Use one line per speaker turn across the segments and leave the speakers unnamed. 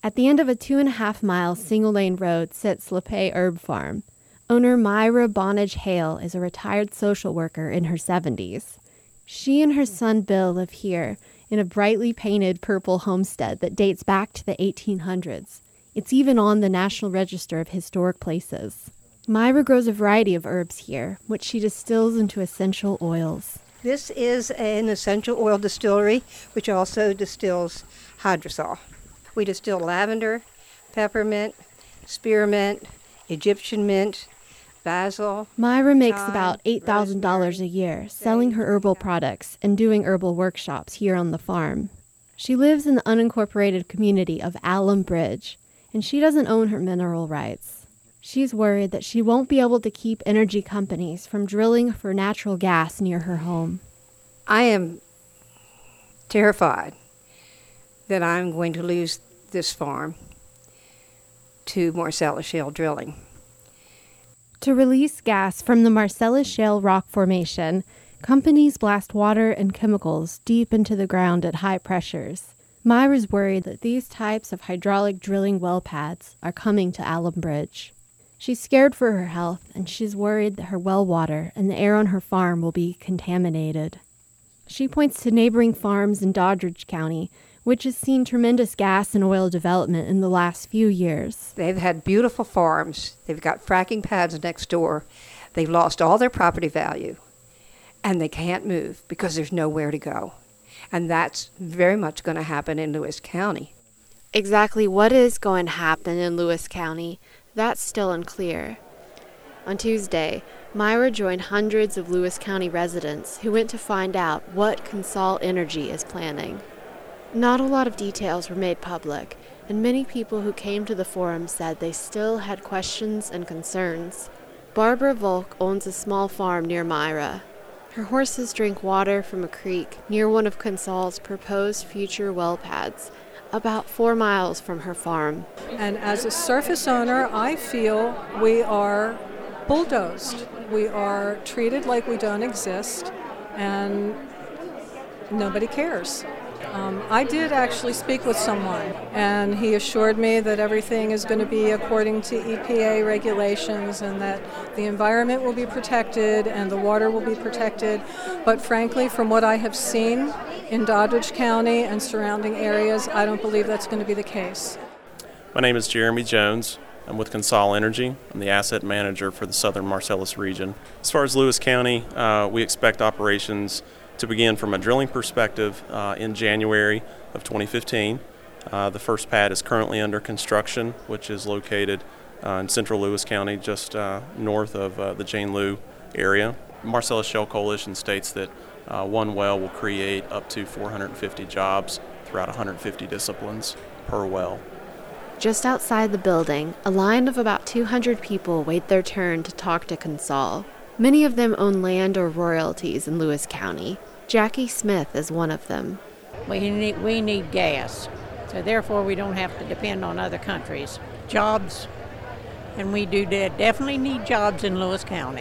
At the end of a 2.5-mile single-lane road sits LePay Herb Farm. Owner Myra Bonage Hale is a retired social worker in her 70s. She and her son Bill live here in a brightly painted purple homestead that dates back to the 1800s. It's even on the National Register of Historic Places. Myra grows a variety of herbs here, which she distills into essential oils.
This is an essential oil distillery, which also distills hydrosol. We distill lavender, peppermint, spearmint, Egyptian mint, basil.
Myra makes about $8,000 a year selling her herbal products and doing herbal workshops here on the farm. She lives in the unincorporated community of Alum Bridge, and she doesn't own her mineral rights. She's worried that she won't be able to keep energy companies from drilling for natural gas near her home.
I am terrified that I'm going to lose this farm to Marcellus Shale drilling.
To release gas from the Marcellus Shale rock formation, companies blast water and chemicals deep into the ground at high pressures. Myra's worried that these types of hydraulic drilling well pads are coming to Alum Bridge. She's scared for her health, and she's worried that her well water and the air on her farm will be contaminated. She points to neighboring farms in Doddridge County, which has seen tremendous gas and oil development in the last few years.
They've had beautiful farms. They've got fracking pads next door. They've lost all their property value, and they can't move because there's nowhere to go. And that's very much going to happen in Lewis County.
Exactly what is going to happen in Lewis County, that's still unclear. On Tuesday, Myra joined hundreds of Lewis County residents who went to find out what Consol Energy is planning. Not a lot of details were made public, and many people who came to the forum said they still had questions and concerns. Barbara Volk owns a small farm near Myra. Her horses drink water from a creek near one of Consol's proposed future well pads, about 4 miles from her farm.
And as a surface owner, I feel we are bulldozed. We are treated like we don't exist, and nobody cares. I did actually speak with someone, and he assured me that everything is going to be according to EPA regulations and that the environment will be protected and the water will be protected. But frankly, from what I have seen in Doddridge County and surrounding areas, I don't believe that's going to be the case.
My name is Jeremy Jones. I'm with Consol Energy. I'm the asset manager for the Southern Marcellus region. As far as Lewis County, we expect operations to begin from a drilling perspective in January of 2015. The first pad is currently under construction, which is located in central Lewis County, just north of the Jane Lew area. Marcellus Shale Coalition states that one well will create up to 450 jobs throughout 150 disciplines per well.
Just outside the building, a line of about 200 people wait their turn to talk to Consol. Many of them own land or royalties in Lewis County. Jackie Smith is one of them.
We need gas, so therefore we don't have to depend on other countries. Jobs, and we do definitely need jobs in Lewis County.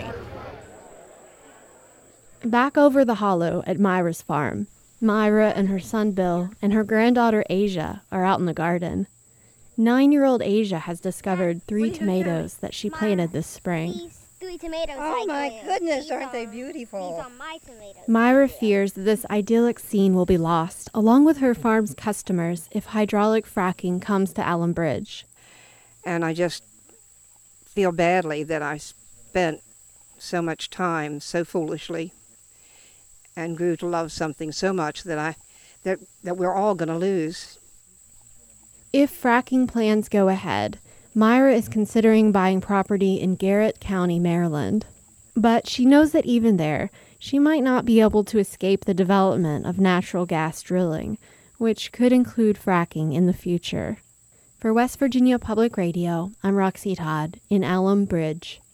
Back over the hollow at Myra's farm, Myra and her son Bill and her granddaughter Asia are out in the garden. 9-year-old Asia has discovered 3 tomatoes that she planted this spring.
3 tomatoes.
Oh my goodness, aren't they beautiful?
These are my tomatoes.
Myra fears that this idyllic scene will be lost, along with her farm's customers, if hydraulic fracking comes to Alum Bridge.
And I just feel badly that I spent so much time so foolishly and grew to love something so much that we're all going to lose.
If fracking plans go ahead, Myra is considering buying property in Garrett County, Maryland. But she knows that even there, she might not be able to escape the development of natural gas drilling, which could include fracking in the future. For West Virginia Public Radio, I'm Roxy Todd in Alum Bridge.